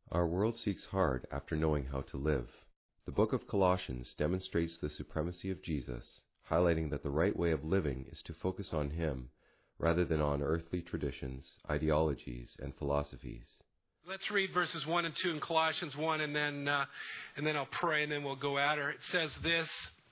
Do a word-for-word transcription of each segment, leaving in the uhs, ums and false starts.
Our world seeks hard after knowing how to live. The book of Colossians demonstrates the supremacy of Jesus, highlighting that the right way of living is to focus on Him rather than on earthly traditions, ideologies, and philosophies. Let's read verses one and two in Colossians one, and then uh, and then I'll pray, and then we'll go at her. It says this: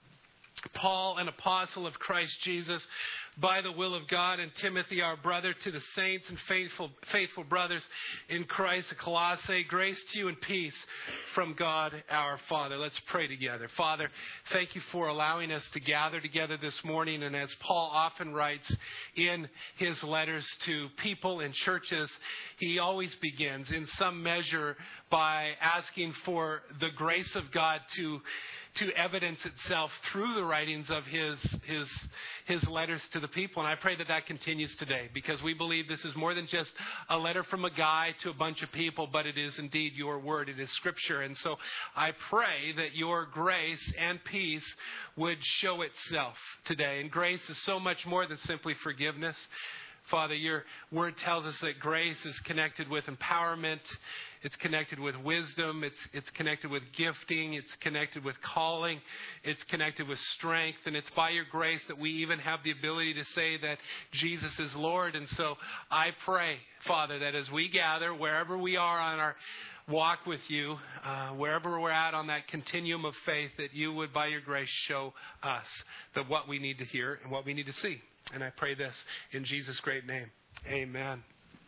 Paul, an apostle of Christ Jesus, by the will of God, and Timothy, our brother, to the saints and faithful faithful brothers in Christ at Colossae, grace to you and peace from God our Father. Let's pray together. Father, thank you for allowing us to gather together this morning. And as Paul often writes in his letters to people in churches, he always begins in some measure by asking for the grace of God to to evidence itself through the writings of his his his letters to the people. And I pray that that continues today, because we believe this is more than just a letter from a guy to a bunch of people, but it is indeed your word. It is Scripture. And so I pray that your grace and peace would show itself today. And grace is so much more than simply forgiveness. Father, your word tells us that grace is connected with empowerment. It's connected with wisdom. It's it's connected with gifting. It's connected with calling. It's connected with strength. And it's by your grace that we even have the ability to say that Jesus is Lord. And so I pray, Father, that as we gather, wherever we are on our walk with you, uh, wherever we're at on that continuum of faith, that you would, by your grace, show us that what we need to hear and what we need to see. And I pray this in Jesus' great name. Amen.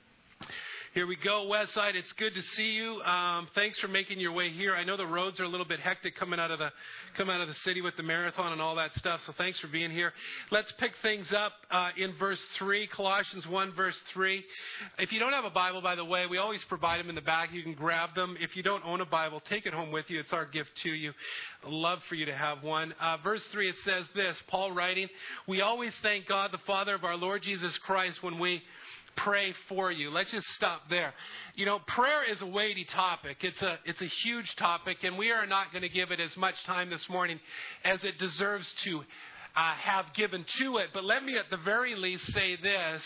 Here we go, Westside. It's good to see you. Um, thanks for making your way here. I know the roads are a little bit hectic coming out of the coming out of the city with the marathon and all that stuff. So thanks for being here. Let's pick things up uh, in verse three, Colossians one, verse three. If you don't have a Bible, by the way, we always provide them in the back. You can grab them. If you don't own a Bible, take it home with you. It's our gift to you. I'd love for you to have one. Uh, verse three, it says this, Paul writing, "We always thank God, the Father of our Lord Jesus Christ, when we pray for you." Let's just stop there. You know, prayer is a weighty topic. It's a it's a huge topic, and we are not going to give it as much time this morning as it deserves to uh, have given to it. But let me at the very least say this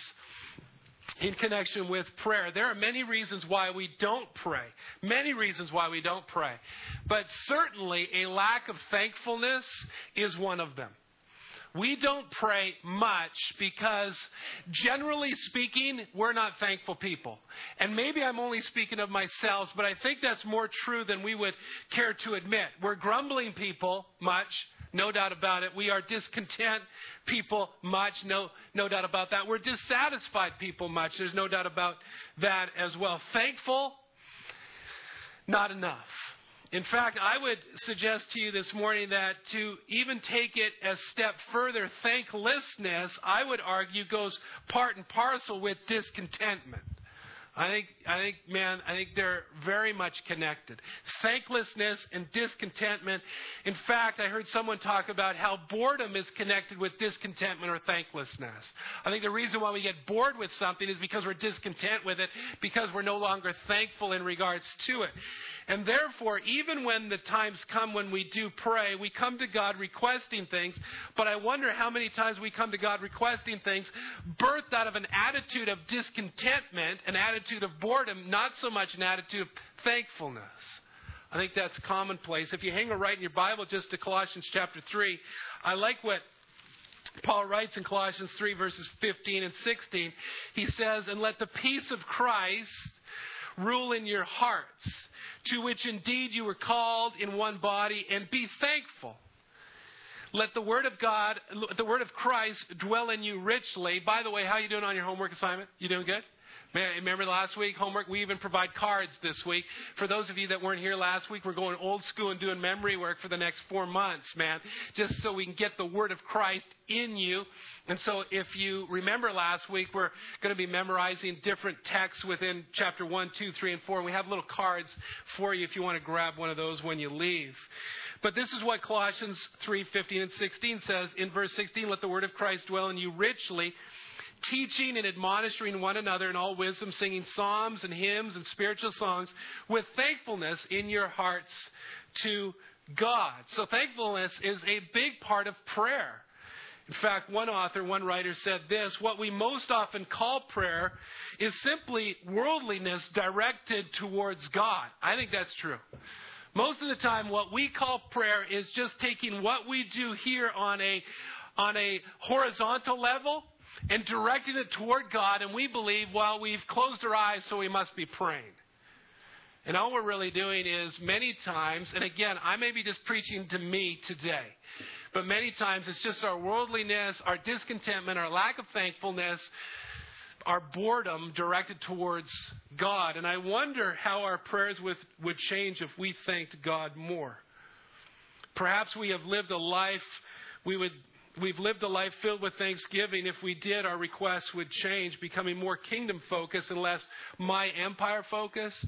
in connection with prayer. There are many reasons why we don't pray. Many reasons why we don't pray. But certainly a lack of thankfulness is one of them. We don't pray much because, generally speaking, we're not thankful people. And maybe I'm only speaking of myself, but I think that's more true than we would care to admit. We're grumbling people much, no doubt about it. We are discontent people much, no, no doubt about that. We're dissatisfied people much. There's no doubt about that as well. Thankful, not enough. In fact, I would suggest to you this morning that to even take it a step further, thanklessness, I would argue, goes part and parcel with discontentment. I think, I think, man, I think they're very much connected. Thanklessness and discontentment. In fact, I heard someone talk about how boredom is connected with discontentment or thanklessness. I think the reason why we get bored with something is because we're discontent with it, because we're no longer thankful in regards to it. And therefore, even when the times come when we do pray, we come to God requesting things, but I wonder how many times we come to God requesting things birthed out of an attitude of discontentment, an attitude of boredom, not so much an attitude of thankfulness. I think that's commonplace. If you hang a right in your Bible just to Colossians chapter three, I like what Paul writes in Colossians three, verses fifteen and sixteen. He says, "And let the peace of Christ rule in your hearts, to which indeed you were called in one body, and be thankful. Let the word of God, the word of Christ dwell in you richly." By the way, how are you doing on your homework assignment? You doing good? Man, remember last week, homework? We even provide cards this week. For those of you that weren't here last week, we're going old school and doing memory work for the next four months, man, just so we can get the word of Christ in you. And so if you remember last week, we're going to be memorizing different texts within chapter one, two, three, and four. And we have little cards for you if you want to grab one of those when you leave. But this is what Colossians three, fifteen, and sixteen says. In verse sixteen, "Let the word of Christ dwell in you richly, teaching and admonishing one another in all wisdom, singing psalms and hymns and spiritual songs with thankfulness in your hearts to God." So thankfulness is a big part of prayer. In fact, one author, one writer said this: what we most often call prayer is simply worldliness directed towards God. I think that's true. Most of the time, what we call prayer is just taking what we do here on a, on a horizontal level and directing it toward God, and we believe, well, we've closed our eyes, so we must be praying. And all we're really doing is many times, and again, I may be just preaching to me today, but many times it's just our worldliness, our discontentment, our lack of thankfulness, our boredom directed towards God. And I wonder how our prayers would, would change if we thanked God more. Perhaps we have lived a life, we would, we've lived a life filled with thanksgiving. If we did, our requests would change, becoming more kingdom-focused and less my empire-focused,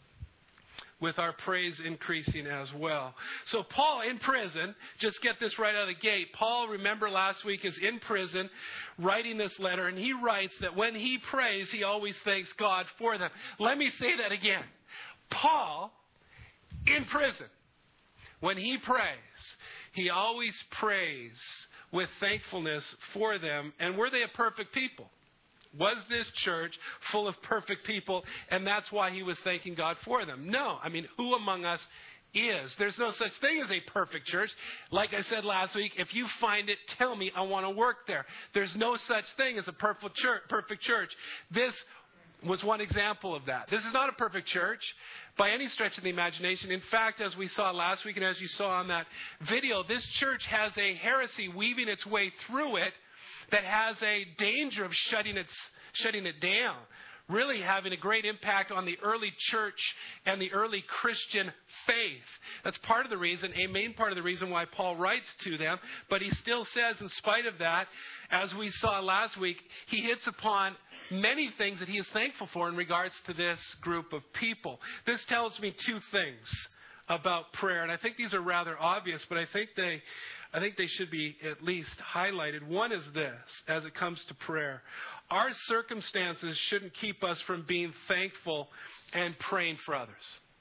with our praise increasing as well. So Paul in prison, just get this right out of the gate. Paul, remember last week, is in prison writing this letter, and he writes that when he prays, he always thanks God for them. Let me say that again. Paul, in prison, when he prays, he always prays with thankfulness for them. And were they a perfect people? Was this church full of perfect people, and that's why he was thanking God for them? No. I mean, who among us is? There's no such thing as a perfect church. Like I said last week, if you find it, tell me. I want to work there. There's no such thing as a perfect church. Perfect church. This was one example of that. This is not a perfect church by any stretch of the imagination. In fact, as we saw last week and as you saw on that video, this church has a heresy weaving its way through it that has a danger of shutting its shutting it down, really having a great impact on the early church and the early Christian faith. That's part of the reason, a main part of the reason why Paul writes to them. But he still says, in spite of that, as we saw last week, he hits upon many things that he is thankful for in regards to this group of people. This tells me two things about prayer, and I think these are rather obvious, but I think they I think they should be at least highlighted. One is this, as it comes to prayer. Our circumstances shouldn't keep us from being thankful and praying for others.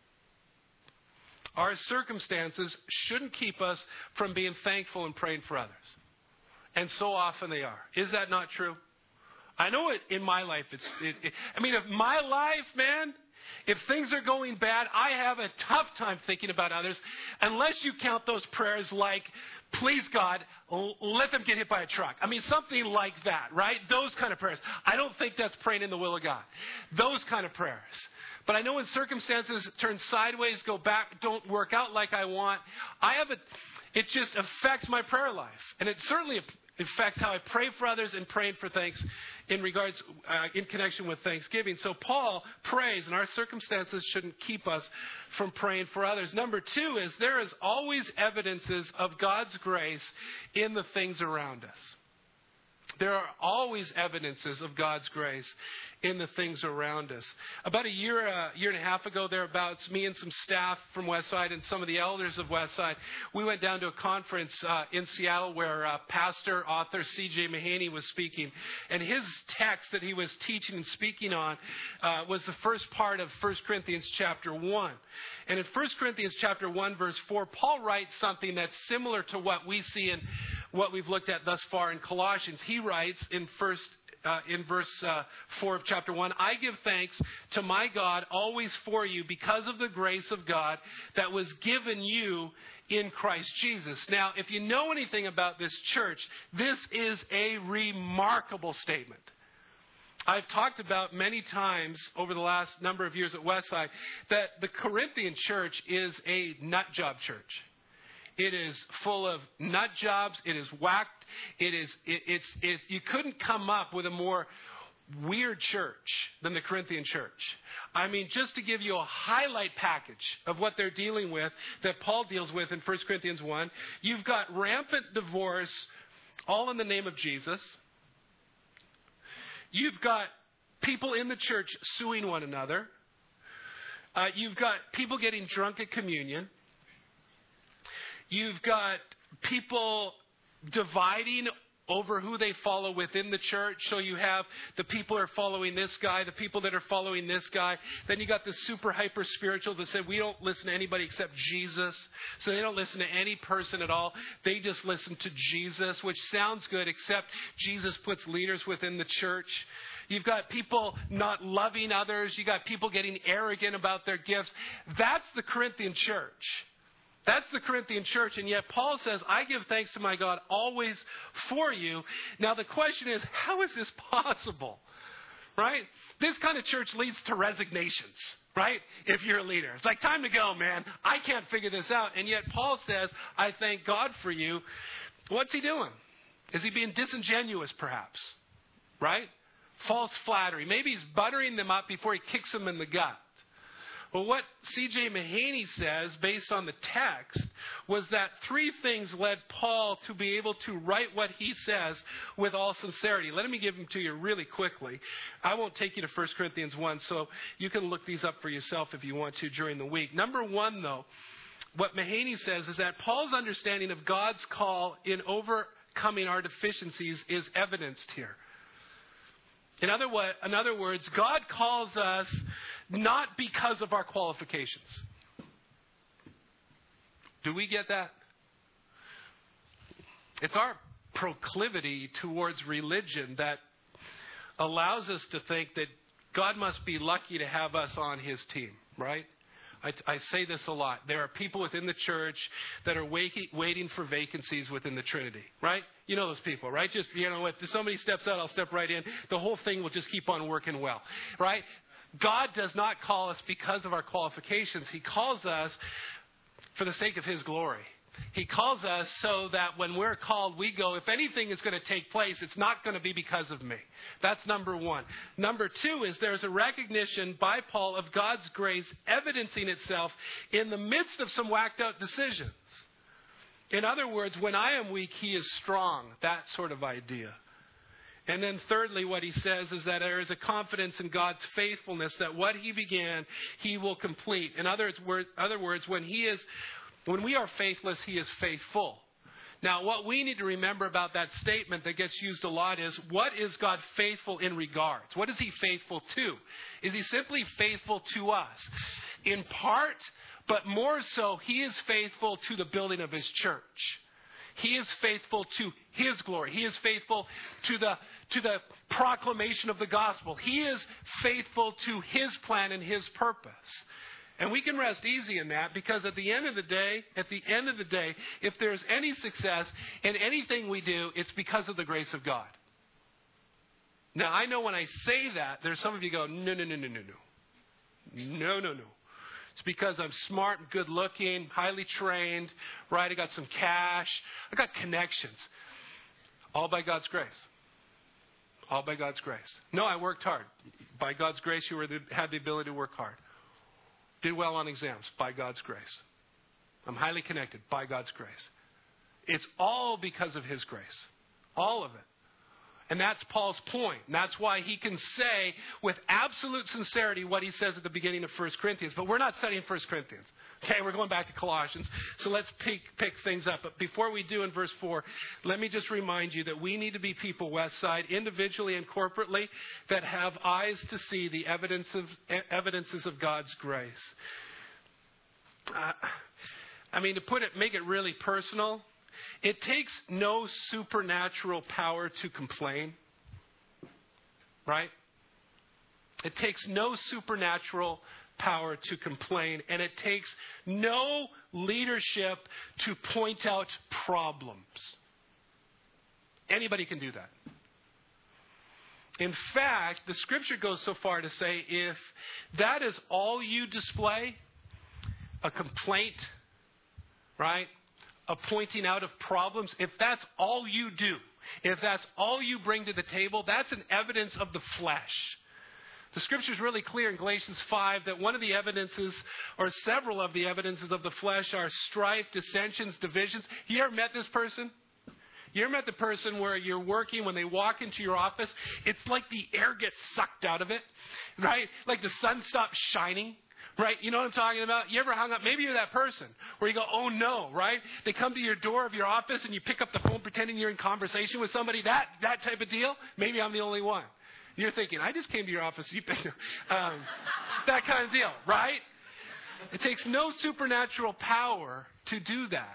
Our circumstances shouldn't keep us from being thankful and praying for others. And so often they are. Is that not true? I know it in my life. It's. It, it, I mean, if my life, man, if things are going bad, I have a tough time thinking about others unless you count those prayers like, please God, let them get hit by a truck. I mean, something like that, right? Those kind of prayers. I don't think that's praying in the will of God. Those kind of prayers. But I know when circumstances turn sideways, go back, don't work out like I want, I have a, it just affects my prayer life. And it certainly affects how I pray for others and praying for thanks in regards, uh, in connection with Thanksgiving. So Paul prays, and our circumstances shouldn't keep us from praying for others. Number two is there is always evidences of God's grace in the things around us. There are always evidences of God's grace in the things around us. About a year, a uh, year and a half ago, thereabouts, me and some staff from Westside and some of the elders of Westside, we went down to a conference uh, in Seattle where uh, pastor, author C J Mahaney was speaking. And his text that he was teaching and speaking on uh, was the first part of First Corinthians chapter one. And in First Corinthians chapter one, verse four, Paul writes something that's similar to what we see in what we've looked at thus far in Colossians. He writes in first uh, in verse uh, four of chapter one, I give thanks to my God always for you because of the grace of God that was given you in Christ Jesus. Now, if you know anything about this church, this is a remarkable statement. I've talked about many times over the last number of years at Westside that the Corinthian church is a nut job church. It is full of nut jobs. It is whacked. It is. It, it's. It, you couldn't come up with a more weird church than the Corinthian church. I mean, just to give you a highlight package of what they're dealing with, that Paul deals with in First Corinthians one, you've got rampant divorce, all in the name of Jesus. You've got people in the church suing one another. Uh, you've got people getting drunk at communion. You've got people dividing over who they follow within the church. So you have the people who are following this guy, the people that are following this guy. Then you got the super hyper spiritual that said we don't listen to anybody except Jesus. So they don't listen to any person at all. They just listen to Jesus, which sounds good, except Jesus puts leaders within the church. You've got people not loving others. You've got people getting arrogant about their gifts. That's the Corinthian church. That's the Corinthian church. And yet Paul says, I give thanks to my God always for you. Now the question is, how is this possible? Right? This kind of church leads to resignations. Right? If you're a leader. It's like, time to go, man. I can't figure this out. And yet Paul says, I thank God for you. What's he doing? Is he being disingenuous, perhaps? Right? False flattery. Maybe he's buttering them up before he kicks them in the gut. Well, what C J Mahaney says, based on the text, was that three things led Paul to be able to write what he says with all sincerity. Let me give them to you really quickly. I won't take you to First Corinthians one, so you can look these up for yourself if you want to during the week. Number one, though, what Mahaney says is that Paul's understanding of God's call in overcoming our deficiencies is evidenced here. In other, way, in other words, God calls us not because of our qualifications. Do we get that? It's our proclivity towards religion that allows us to think that God must be lucky to have us on his team, right? I, I say this a lot. There are people within the church that are waiting, waiting for vacancies within the Trinity, right? You know those people, right? Just, you know, if somebody steps out, I'll step right in. The whole thing will just keep on working well, right? God does not call us because of our qualifications. He calls us for the sake of his glory. He calls us so that when we're called, we go, if anything is going to take place, it's not going to be because of me. That's number one. Number two is there's a recognition by Paul of God's grace evidencing itself in the midst of some whacked out decisions. In other words, when I am weak, he is strong. That sort of idea. And then thirdly, what he says is that there is a confidence in God's faithfulness that what he began, he will complete. In other words, other words, when he is, when we are faithless, he is faithful. Now, what we need to remember about that statement that gets used a lot is, what is God faithful in regards? What is he faithful to? Is he simply faithful to us? In part, but more so, he is faithful to the building of his church. He is faithful to his glory. He is faithful to the, to the proclamation of the gospel. He is faithful to his plan and his purpose. And we can rest easy in that, because at the end of the day, at the end of the day, if there's any success in anything we do, it's because of the grace of God. Now, I know when I say that, there's some of you go, no, no, no, no, no, no. No, no, no. It's because I'm smart and good looking, highly trained, right? I got some cash. I got connections. All by God's grace. All by God's grace. No, I worked hard. By God's grace, you were the, had the ability to work hard. Did well on exams. By God's grace. I'm highly connected. By God's grace. It's all because of his grace. All of it. And that's Paul's point. And that's why he can say with absolute sincerity what he says at the beginning of First Corinthians. But we're not studying First Corinthians. Okay, we're going back to Colossians. So let's pick, pick things up. But before we do in verse four, let me just remind you that we need to be people, Westside, individually and corporately, that have eyes to see the evidence of, evidences of God's grace. Uh, I mean, to put it, make it really personal, it takes no supernatural power to complain, right? It takes no supernatural power to complain, and it takes no leadership to point out problems. Anybody can do that. In fact, the scripture goes so far to say, if that is all you display, a complaint, right? A pointing out of problems, if that's all you do, if that's all you bring to the table, that's an evidence of the flesh. The scripture is really clear in Galatians five that one of the evidences, or several of the evidences of the flesh, are strife, dissensions, divisions. You ever met this person? You ever met the person where you're working, when they walk into your office, it's like the air gets sucked out of it, right? Like the sun stops shining. Right? You know what I'm talking about? You ever hung up? Maybe you're that person where you go, oh no, right? They come to your door of your office and you pick up the phone pretending you're in conversation with somebody. That that type of deal? Maybe I'm the only one. You're thinking, I just came to your office. You picked um, that kind of deal, right? It takes no supernatural power to do that.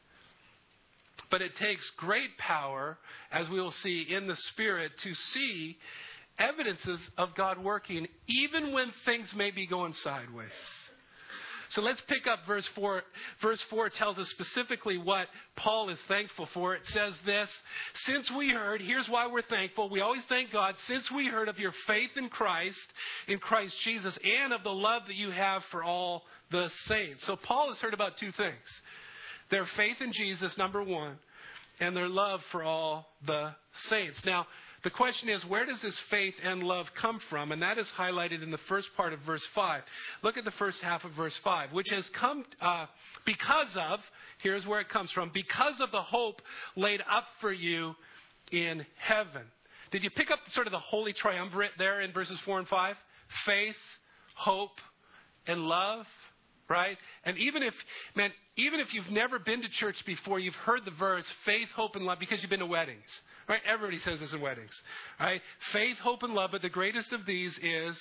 But it takes great power, as we will see in the Spirit, to see evidences of God working, even when things may be going sideways. So let's pick up verse four. Verse four tells us specifically what Paul is thankful for. It says this, since we heard, here's why we're thankful. We always thank God, since we heard of your faith in Christ, in Christ Jesus, and of the love that you have for all the saints. So Paul has heard about two things. Their faith in Jesus, number one, and their love for all the saints. Now, the question is, where does this faith and love come from? And that is highlighted in the first part of verse five. Look at the first half of verse five, which has come uh, because of, here's where it comes from, because of the hope laid up for you in heaven. Did you pick up sort of the holy triumvirate there in verses four and five? Faith, hope, and love, right? And even if, man, even if you've never been to church before, you've heard the verse, faith, hope, and love, because you've been to weddings. Right? Everybody says this in weddings. Right? Faith, hope, and love, but the greatest of these is...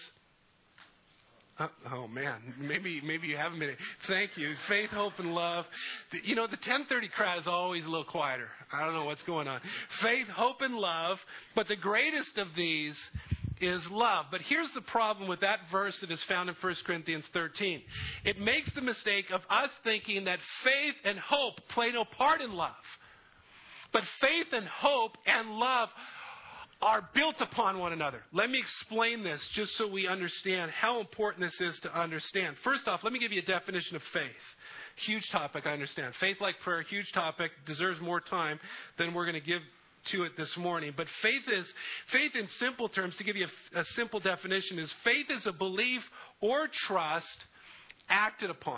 Uh, oh, man. Maybe maybe you haven't been... Thank you. Faith, hope, and love. You know, the ten thirty crowd is always a little quieter. I don't know what's going on. Faith, hope, and love, but the greatest of these is love. But here's the problem with that verse that is found in First Corinthians thirteen. It makes the mistake of us thinking that faith and hope play no part in love. But faith and hope and love are built upon one another. Let me explain this just so we understand how important this is to understand. First off, let me give you a definition of faith. Huge topic, I understand. Faith like prayer, huge topic, deserves more time than we're going to give to it this morning. But faith is, faith in simple terms, to give you a, a simple definition, is faith is a belief or trust acted upon.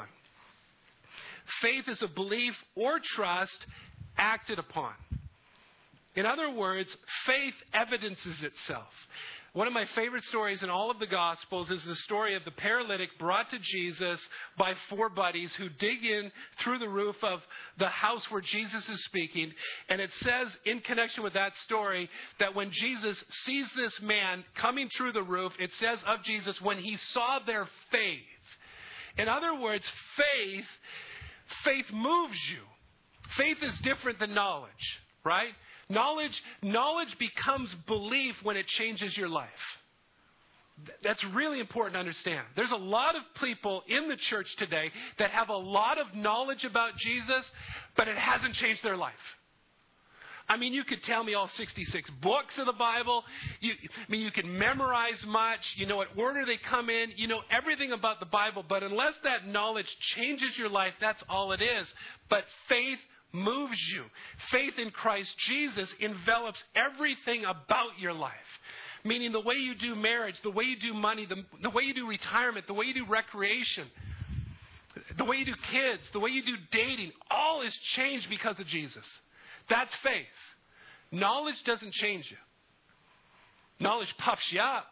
Faith is a belief or trust acted upon. In other words, faith evidences itself. One of my favorite stories in all of the Gospels is the story of the paralytic brought to Jesus by four buddies who dig in through the roof of the house where Jesus is speaking. And it says in connection with that story that when Jesus sees this man coming through the roof, it says of Jesus, when he saw their faith. In other words, faith, faith moves you. Faith is different than knowledge, right? Knowledge, knowledge becomes belief when it changes your life. That's really important to understand. There's a lot of people in the church today that have a lot of knowledge about Jesus, but it hasn't changed their life. I mean, you could tell me all sixty-six books of the Bible. You, I mean, you can memorize much. You know what order they come in. You know everything about the Bible. But unless that knowledge changes your life, that's all it is. But faith moves you. Faith in Christ Jesus envelops everything about your life. Meaning the way you do marriage, the way you do money, the, the way you do retirement, the way you do recreation, the way you do kids, the way you do dating, all is changed because of Jesus. That's faith. Knowledge doesn't change you. Knowledge puffs you up.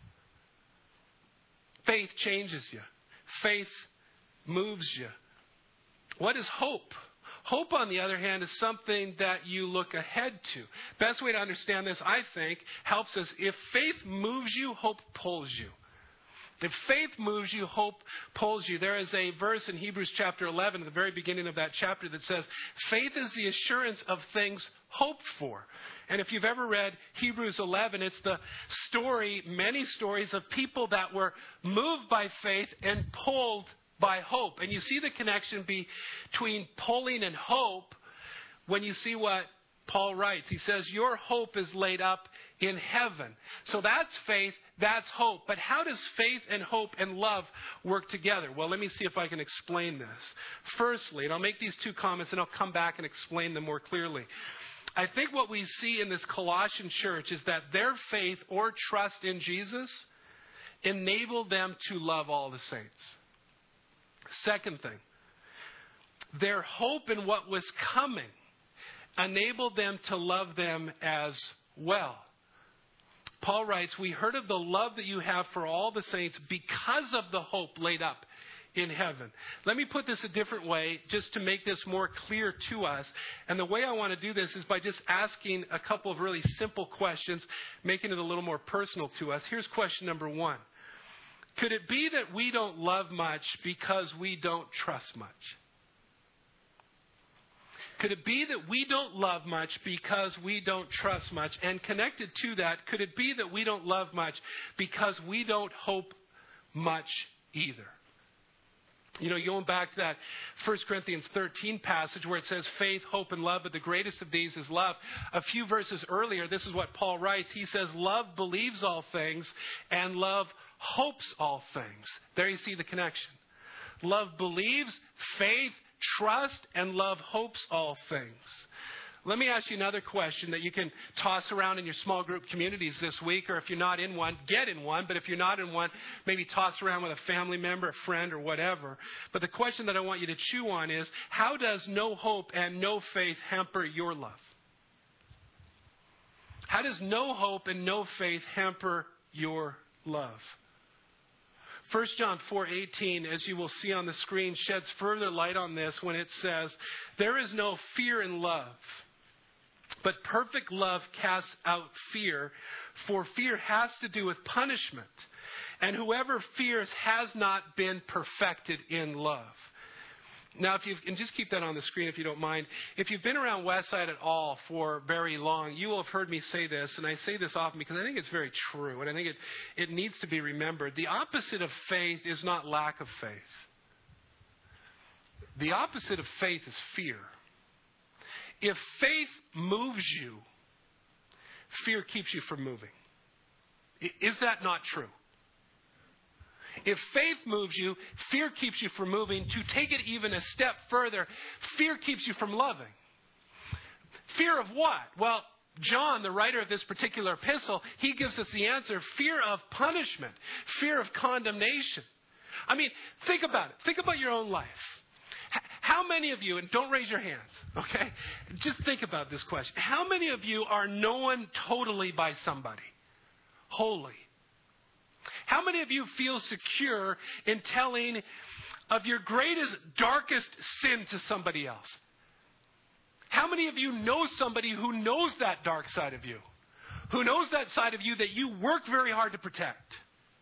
Faith changes you. Faith moves you. What is hope? Hope, on the other hand, is something that you look ahead to. Best way to understand this, I think, helps us. If faith moves you, hope pulls you. If faith moves you, hope pulls you. There is a verse in Hebrews chapter eleven, at the very beginning of that chapter, that says, faith is the assurance of things hoped for. And if you've ever read Hebrews eleven, it's the story, many stories of people that were moved by faith and pulled by hope. And you see the connection between pulling and hope when you see what Paul writes. He says, your hope is laid up in heaven. So that's faith, that's hope. But how does faith and hope and love work together? Well, let me see if I can explain this. Firstly, and I'll make these two comments and I'll come back and explain them more clearly. I think what we see in this Colossian church is that their faith or trust in Jesus enabled them to love all the saints. Second thing, their hope in what was coming enabled them to love them as well. Paul writes, we heard of the love that you have for all the saints because of the hope laid up in heaven. Let me put this a different way just to make this more clear to us. And the way I want to do this is by just asking a couple of really simple questions, making it a little more personal to us. Here's question number one. Could it be that we don't love much because we don't trust much? Could it be that we don't love much because we don't trust much? And connected to that, could it be that we don't love much because we don't hope much either? You know, going back to that First Corinthians thirteen passage where it says faith, hope, and love, but the greatest of these is love. A few verses earlier, this is what Paul writes. He says, love believes all things and love hopes all things. There you see the connection. Love believes, faith, trust, and love hopes all things. Let me ask you another question that you can toss around in your small group communities this week, or if you're not in one, get in one. But if you're not in one, maybe toss around with a family member, a friend, or whatever. But the question that I want you to chew on is, how does no hope and no faith hamper your love? How does no hope and no faith hamper your love? First John four eighteen, as you will see on the screen, sheds further light on this when it says, there is no fear in love, but perfect love casts out fear, for fear has to do with punishment. And whoever fears has not been perfected in love. Now, if you and just keep that on the screen if you don't mind. If you've been around Westside at all for very long, you will have heard me say this, and I say this often because I think it's very true, and I think it, it needs to be remembered. The opposite of faith is not lack of faith. The opposite of faith is fear. If faith moves you, fear keeps you from moving. Is that not true? If faith moves you, fear keeps you from moving. To take it even a step further, fear keeps you from loving. Fear of what? Well, John, the writer of this particular epistle, he gives us the answer. Fear of punishment. Fear of condemnation. I mean, think about it. Think about your own life. How many of you, and don't raise your hands, okay? Just think about this question. How many of you are known totally by somebody? Holy. How many of you feel secure in telling of your greatest, darkest sin to somebody else? How many of you know somebody who knows that dark side of you? Who knows that side of you that you work very hard to protect?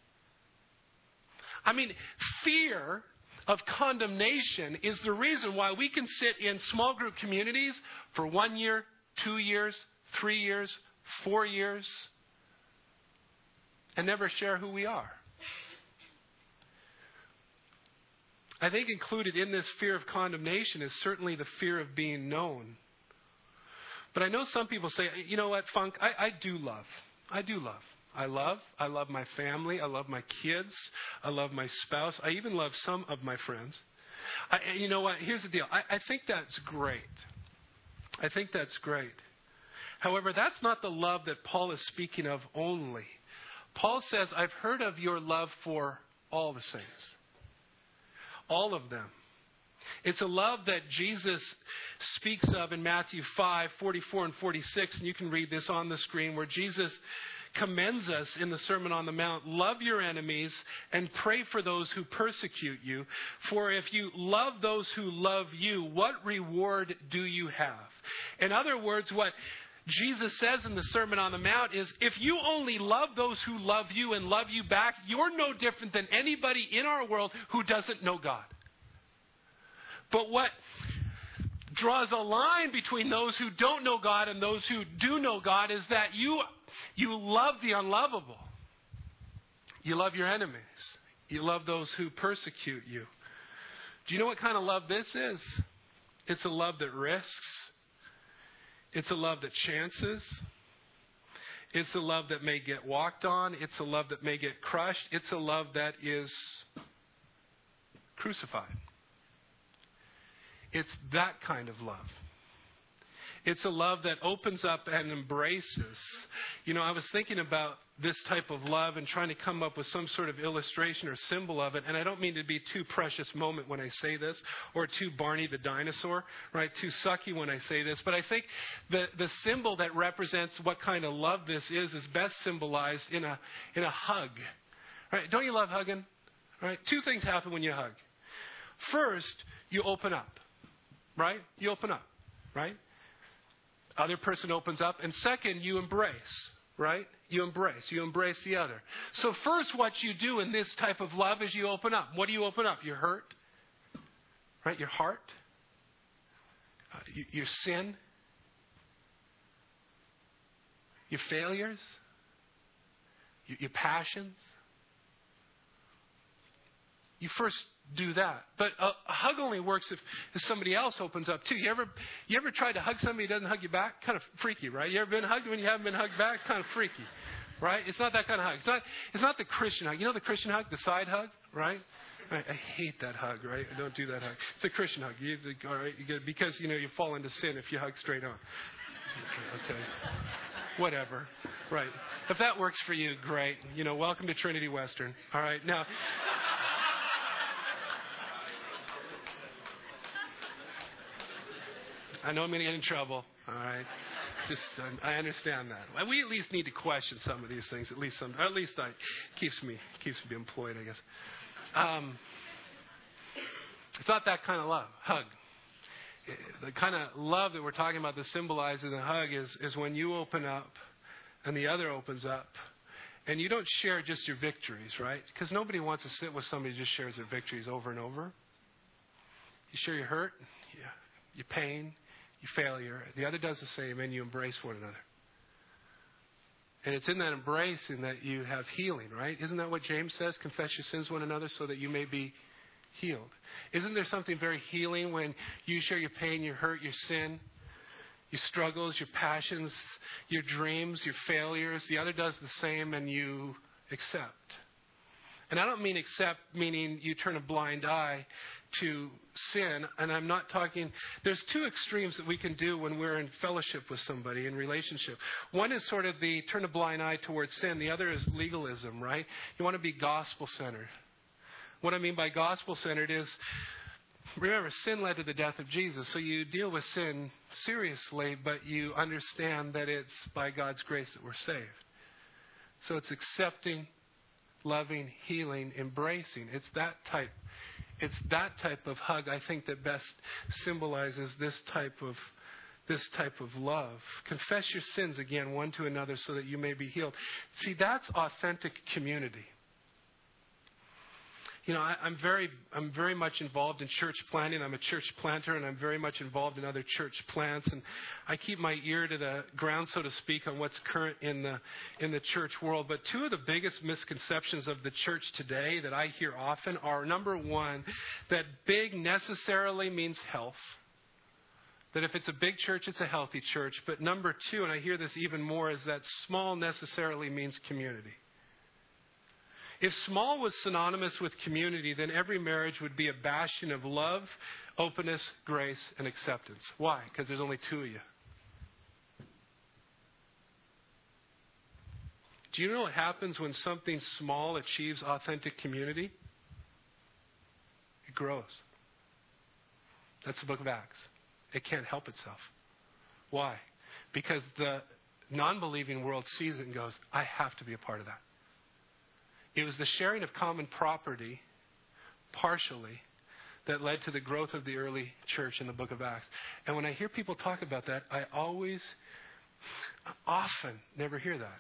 I mean, fear of condemnation is the reason why we can sit in small group communities for one year, two years, three years, four years, and never share who we are. I think included in this fear of condemnation is certainly the fear of being known. But I know some people say, you know what, Funk, I, I do love. I do love. I love. I love my family. I love my kids. I love my spouse. I even love some of my friends. I, you know what? Here's the deal. I, I think that's great. I think that's great. However, that's not the love that Paul is speaking of only. Paul says, I've heard of your love for all the saints. All of them. It's a love that Jesus speaks of in Matthew five, forty-four and forty-six. And you can read this on the screen, where Jesus commends us in the Sermon on the Mount. Love your enemies and pray for those who persecute you. For if you love those who love you, what reward do you have? In other words, what Jesus says in the Sermon on the Mount is, if you only love those who love you and love you back, you're no different than anybody in our world who doesn't know God. But what draws a line between those who don't know God and those who do know God is that you, you love the unlovable. You love your enemies. You love those who persecute you. Do you know what kind of love this is? It's a love that risks. It's a love that chances. It's a love that may get walked on. It's a love that may get crushed. It's a love that is crucified. It's that kind of love. It's a love that opens up and embraces. You know, I was thinking about this type of love and trying to come up with some sort of illustration or symbol of it. And I don't mean to be too precious moment when I say this, or too Barney the dinosaur, right? Too sucky when I say this. But I think the, the symbol that represents what kind of love this is is best symbolized in a in a hug. Right? Don't you love hugging? Right? Two things happen when you hug. First, you open up, right? You open up, right? Other person opens up. And second, you embrace, right? You embrace. You embrace the other. So first, what you do in this type of love is you open up. What do you open up? Your hurt, right? Your heart, uh, your sin, your failures, your, your passions. You first do that. But a, a hug only works if, if somebody else opens up too. You ever you ever tried to hug somebody who doesn't hug you back? Kind of freaky, right? You ever been hugged when you haven't been hugged back? Kind of freaky, right? It's not that kind of hug. It's not it's not the Christian hug. You know the Christian hug, the side hug, right? I, I hate that hug, right? I don't do that hug. It's a Christian hug. You, all right, you get, because you know you fall into sin if you hug straight on. Okay, okay. Whatever, right? If that works for you, great. You know, welcome to Trinity Western. All right, now. I know I'm going to get in trouble. All right, just um, I understand that. We at least need to question some of these things. At least some. Or at least I keeps me keeps me employed, I guess. Um, it's not that kind of love. Hug. The kind of love that we're talking about that symbolizes the hug is is when you open up, and the other opens up, and you don't share just your victories, right? Because nobody wants to sit with somebody who just shares their victories over and over. You share your hurt, yeah, your pain, your failure. The other does the same, and you embrace one another. And it's in that embracing that you have healing, right? Isn't that what James says? Confess your sins one another so that you may be healed. Isn't there something very healing when you share your pain, your hurt, your sin, your struggles, your passions, your dreams, your failures? The other does the same, and you accept. And I don't mean accept meaning you turn a blind eye to sin. And I'm not talking, there's two extremes that we can do when we're in fellowship with somebody, in relationship. One is sort of the turn a blind eye towards sin. The other is legalism, right? You want to be gospel-centered. What I mean by gospel-centered is, remember, sin led to the death of Jesus. So you deal with sin seriously, but you understand that it's by God's grace that we're saved. So it's accepting, loving, healing, embracing. It's that type. It's that type of hug, I think, that best symbolizes this type of this type of love. Confess your sins again, one to another, so that you may be healed. See, that's authentic community. You know, I, I'm very, I'm very much involved in church planting. I'm a church planter, and I'm very much involved in other church plants. And I keep my ear to the ground, so to speak, on what's current in the in the church world. But two of the biggest misconceptions of the church today that I hear often are: number one, that big necessarily means health. That if it's a big church, it's a healthy church. But number two, and I hear this even more, is that small necessarily means community. If small was synonymous with community, then every marriage would be a bastion of love, openness, grace, and acceptance. Why? Because there's only two of you. Do you know what happens when something small achieves authentic community? It grows. That's the book of Acts. It can't help itself. Why? Because the non-believing world sees it and goes, I have to be a part of that. It was the sharing of common property, partially, that led to the growth of the early church in the book of Acts. And when I hear people talk about that, I always, often, never hear that.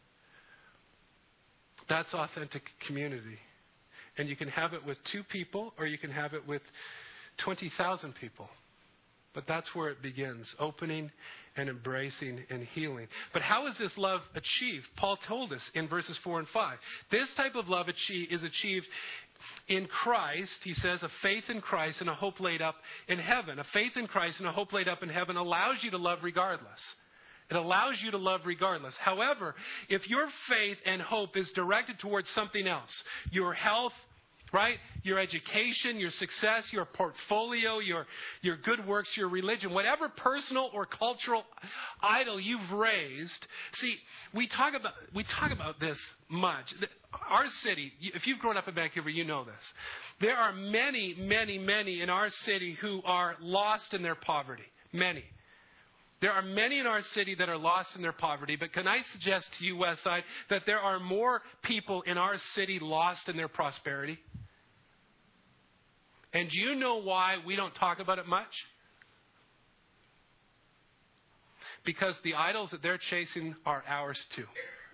That's authentic community. And you can have it with two people, or you can have it with twenty thousand people. But that's where it begins, opening and embracing and healing. But how is this love achieved? Paul told us in verses four and five. This type of love is achieved in Christ, he says, a faith in Christ and a hope laid up in heaven. A faith in Christ and a hope laid up in heaven allows you to love regardless. It allows you to love regardless. However, if your faith and hope is directed towards something else, your health, right? Your education, your success, your portfolio, your, your good works, your religion, whatever personal or cultural idol you've raised. See, we talk about, we talk about this much. Our city, if you've grown up in Vancouver, you know this. There are many, many, many in our city who are lost in their poverty. Many. There are many in our city that are lost in their poverty. But can I suggest to you, Westside, that there are more people in our city lost in their prosperity? And do you know why we don't talk about it much? Because the idols that they're chasing are ours too.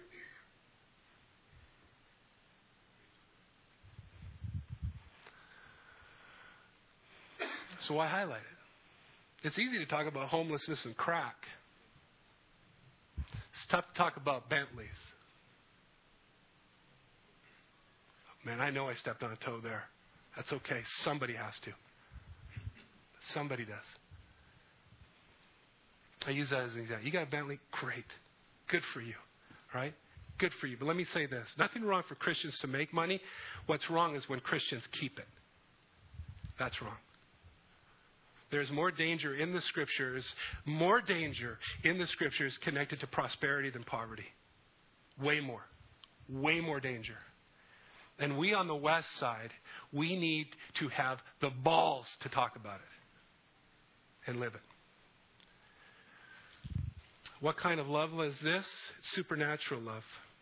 So why highlight it? It's easy to talk about homelessness and crack. It's tough to talk about Bentleys. Man, I know I stepped on a toe there. That's okay. Somebody has to. Somebody does. I use that as an example. You got a Bentley? Great. Good for you. Right? Good for you. But let me say this. Nothing wrong for Christians to make money. What's wrong is when Christians keep it. That's wrong. There's more danger in the Scriptures, more danger in the Scriptures connected to prosperity than poverty. Way more. Way more danger. And we on the west side, we need to have the balls to talk about it and live it. What kind of love is this? It's supernatural love.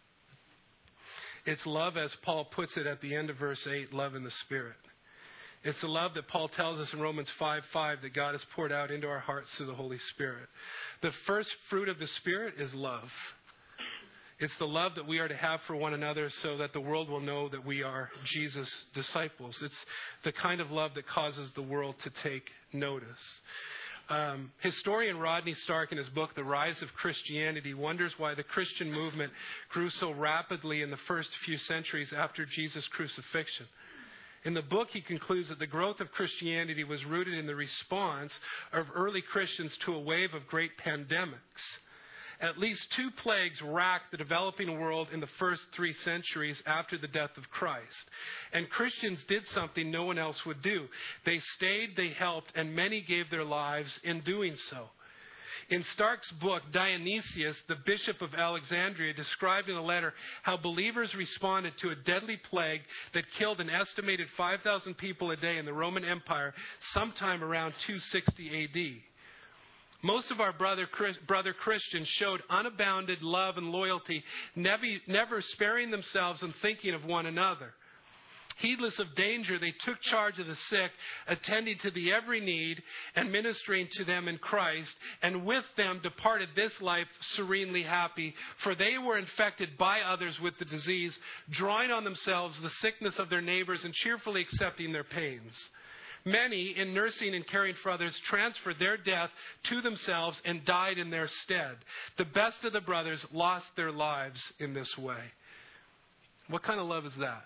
It's love, as Paul puts it at the end of verse eight, love in the Spirit. It's the love that Paul tells us in Romans five five that God has poured out into our hearts through the Holy Spirit. The first fruit of the Spirit is love. It's the love that we are to have for one another so that the world will know that we are Jesus' disciples. It's the kind of love that causes the world to take notice. Um, historian Rodney Stark, in his book, The Rise of Christianity, wonders why the Christian movement grew so rapidly in the first few centuries after Jesus' crucifixion. In the book, he concludes that the growth of Christianity was rooted in the response of early Christians to a wave of great pandemics. At least two plagues racked the developing world in the first three centuries after the death of Christ. And Christians did something no one else would do. They stayed, they helped, and many gave their lives in doing so. In Stark's book, Dionysius, the bishop of Alexandria, described in a letter how believers responded to a deadly plague that killed an estimated five thousand people a day in the Roman Empire sometime around two sixty A D. Most of our brother, brother Christians showed unabounded love and loyalty, never, never sparing themselves and thinking of one another. Heedless of danger, they took charge of the sick, attending to the every need and ministering to them in Christ, and with them departed this life serenely happy, for they were infected by others with the disease, drawing on themselves the sickness of their neighbors and cheerfully accepting their pains. Many, in nursing and caring for others, transferred their death to themselves and died in their stead. The best of the brothers lost their lives in this way. What kind of love is that?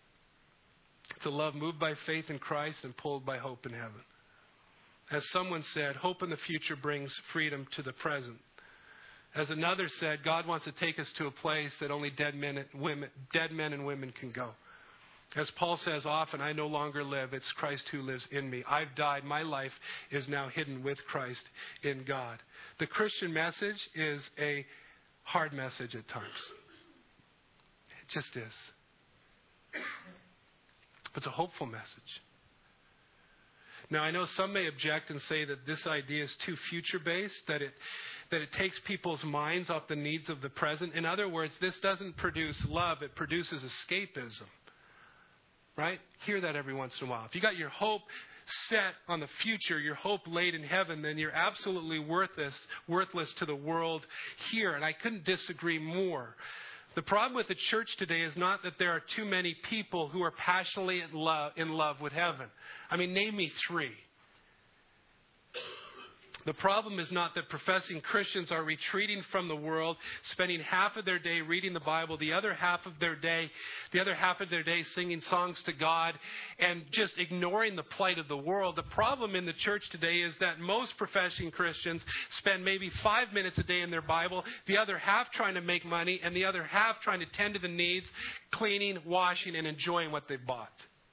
It's a love moved by faith in Christ and pulled by hope in heaven. As someone said, hope in the future brings freedom to the present. As another said, God wants to take us to a place that only dead men and women, dead men and women can go. As Paul says often, I no longer live, it's Christ who lives in me. I've died, my life is now hidden with Christ in God. The Christian message is a hard message at times. It just is. It's a hopeful message. Now, I know some may object and say that this idea is too future-based, that it that it takes people's minds off the needs of the present. In other words, this doesn't produce love, it produces escapism. Right? Hear that every once in a while. If you got your hope set on the future, your hope laid in heaven, then you're absolutely worthless, worthless to the world here. And I couldn't disagree more. The problem with the church today is not that there are too many people who are passionately in love, in love with heaven. I mean, name me three. The problem is not that professing Christians are retreating from the world, spending half of their day reading the Bible, the other half of their day, the other half of their day singing songs to God, and just ignoring the plight of the world. The problem in the church today is that most professing Christians spend maybe five minutes a day in their Bible, the other half trying to make money, and the other half trying to tend to the needs, cleaning, washing, and enjoying what they bought.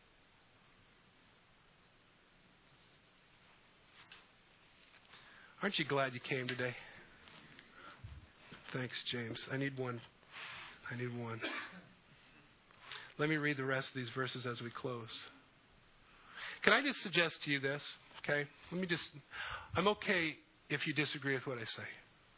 Aren't you glad you came today? Thanks, James. I need one. I need one. Let me read the rest of these verses as we close. Can I just suggest to you this? Okay? Let me just, I'm okay if you disagree with what I say.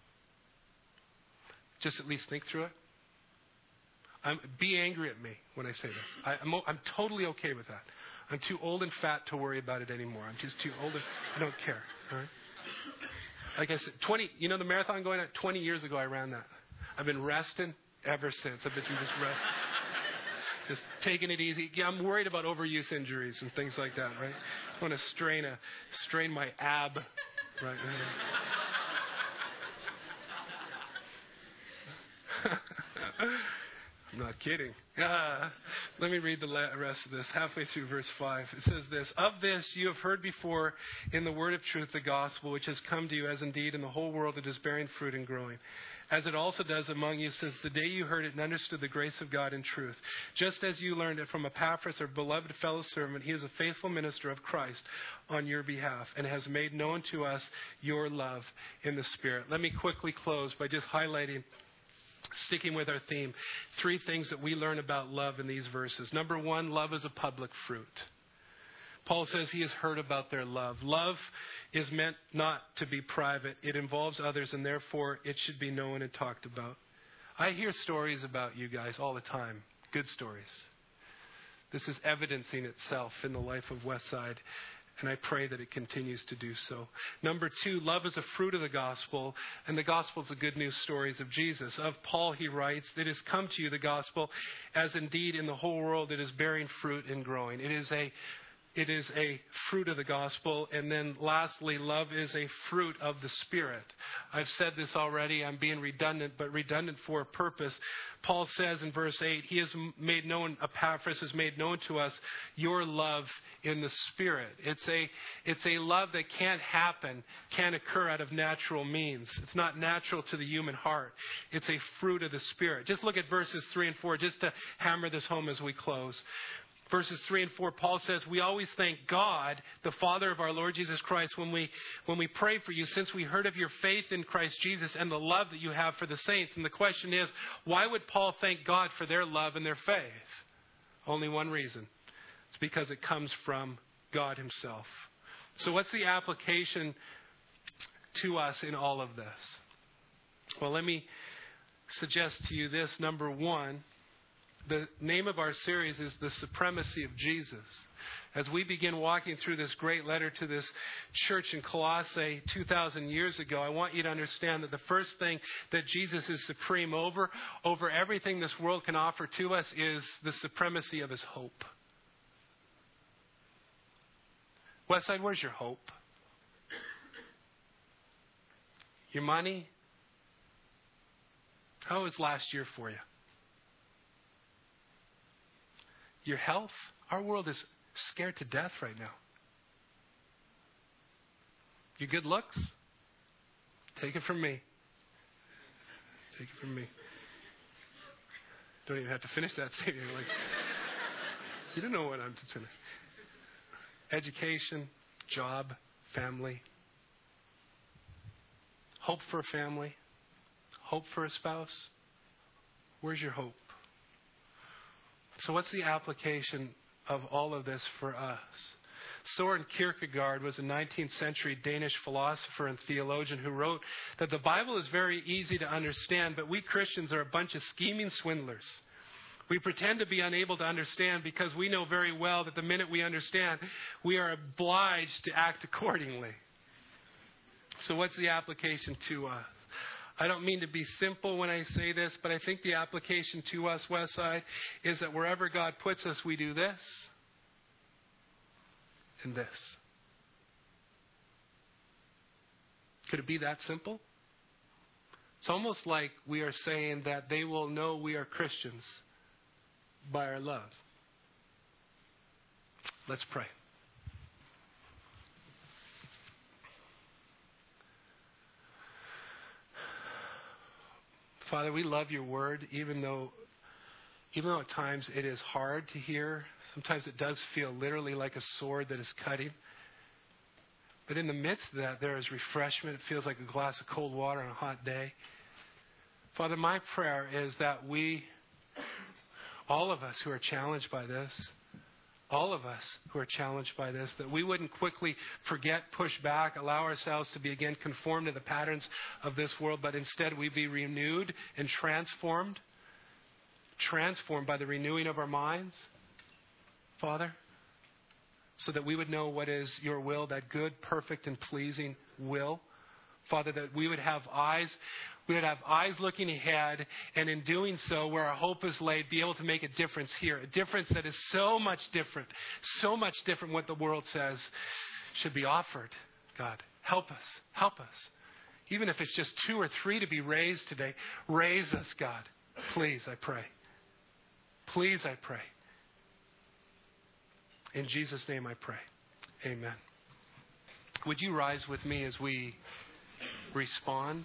Just at least think through it. I'm, be angry at me when I say this. I, I'm, I'm totally okay with that. I'm too old and fat to worry about it anymore. I'm just too old and I don't care. All right? Like I said, twenty, you know the marathon going on? twenty years ago I ran that. I've been resting ever since. I've been just rest, just taking it easy. Yeah, I'm worried about overuse injuries and things like that, right? I want to strain a strain my ab right now. I'm not kidding. Ah, let me read the rest of this. Halfway through verse five, it says this: Of this you have heard before in the word of truth, the gospel, which has come to you, as indeed in the whole world it is bearing fruit and growing, as it also does among you since the day you heard it and understood the grace of God in truth. Just as you learned it from Epaphras, our beloved fellow servant, he is a faithful minister of Christ on your behalf and has made known to us your love in the Spirit. Let me quickly close by just highlighting, sticking with our theme, three things that we learn about love in these verses. Number one, love is a public fruit. Paul says he has heard about their love. Love is meant not to be private. It involves others, and therefore it should be known and talked about. I hear stories about you guys all the time, good stories. This is evidencing itself in the life of Westside, and I pray that it continues to do so. Number two, love is a fruit of the gospel, and the gospel is the good news stories of Jesus. Of Paul, he writes, "It has come to you, the gospel, as indeed in the whole world it is bearing fruit and growing." It is a It is a fruit of the gospel. And then lastly, love is a fruit of the Spirit. I've said this already. I'm being redundant, but redundant for a purpose. Paul says in verse eight, he has made known, Epaphras has made known to us your love in the Spirit. It's a, it's a love that can't happen, can't occur out of natural means. It's not natural to the human heart. It's a fruit of the Spirit. Just look at verses three and four, just to hammer this home as we close. Verses three and four, Paul says, we always thank God, the Father of our Lord Jesus Christ, when we when we pray for you, since we heard of your faith in Christ Jesus and the love that you have for the saints. And the question is, why would Paul thank God for their love and their faith? Only one reason. It's because it comes from God himself. So what's the application to us in all of this? Well, let me suggest to you this. Number one, the name of our series is The Supremacy of Jesus. As we begin walking through this great letter to this church in Colossae two thousand years ago, I want you to understand that the first thing that Jesus is supreme over, over everything this world can offer to us, is the supremacy of his hope. Westside, where's your hope? Your money? How was last year for you? Your health? Our world is scared to death right now. Your good looks? Take it from me. Take it from me. Don't even have to finish that statement. Like, you don't know what I'm saying. Education, job, family. Hope for a family. Hope for a spouse. Where's your hope? So what's the application of all of this for us? Søren Kierkegaard was a nineteenth century Danish philosopher and theologian who wrote that the Bible is very easy to understand, but we Christians are a bunch of scheming swindlers. We pretend to be unable to understand because we know very well that the minute we understand, we are obliged to act accordingly. So what's the application to us? I don't mean to be simple when I say this, but I think the application to us, Westside, is that wherever God puts us, we do this and this. Could it be that simple? It's almost like we are saying that they will know we are Christians by our love. Let's pray. Father, we love your word, even though, even though at times it is hard to hear. Sometimes it does feel literally like a sword that is cutting. But in the midst of that, there is refreshment. It feels like a glass of cold water on a hot day. Father, my prayer is that we, all of us who are challenged by this, all of us who are challenged by this, that we wouldn't quickly forget, push back, allow ourselves to be again conformed to the patterns of this world, but instead we be renewed and transformed, transformed by the renewing of our minds. Father, so that we would know what is your will, that good, perfect, and pleasing will. Father, that we would have eyes, we would have eyes looking ahead, and in doing so, where our hope is laid, be able to make a difference here. A difference that is so much different, so much different what the world says should be offered. God, help us, help us. Even if it's just two or three to be raised today, raise us, God. Please, I pray. Please, I pray. In Jesus' name I pray. Amen. Would you rise with me as we respond?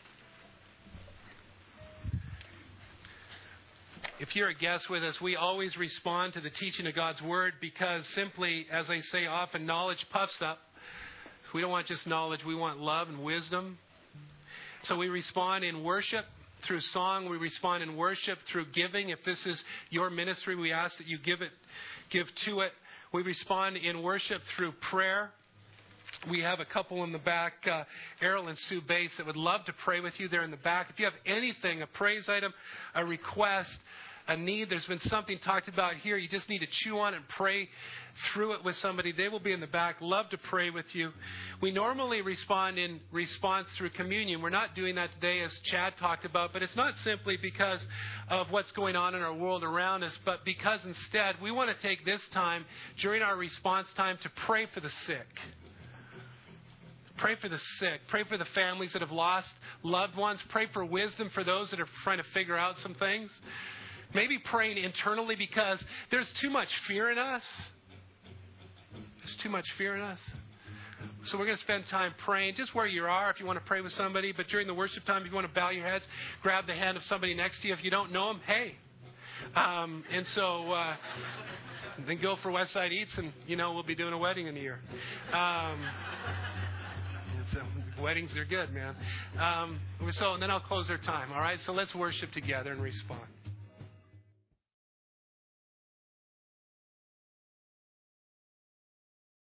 If you're a guest with us, we always respond to the teaching of God's Word because simply, as I say often, knowledge puffs up. We don't want just knowledge, we want love and wisdom. So we respond in worship through song. We respond in worship through giving. If this is your ministry, we ask that you give it, give to it. We respond in worship through prayer. We have a couple in the back, uh, Errol and Sue Bates, that would love to pray with you. They're in the back. If you have anything, a praise item, a request, a need, there's been something talked about here, you just need to chew on it and pray through it with somebody. They will be in the back. Love to pray with you. We normally respond in response through communion. We're not doing that today, as Chad talked about, but it's not simply because of what's going on in our world around us, but because instead we want to take this time during our response time to pray for the sick. Pray for the sick. Pray for the families that have lost loved ones. Pray for wisdom for those that are trying to figure out some things. Maybe praying internally because there's too much fear in us. There's too much fear in us. So we're going to spend time praying just where you are if you want to pray with somebody. But during the worship time, if you want to bow your heads, grab the hand of somebody next to you. If you don't know them, hey. Um, and so uh, then go for Westside Eats, and, you know, we'll be doing a wedding in a year. Um, so weddings are good, man. Um, so and then I'll close our time, all right? So let's worship together and respond.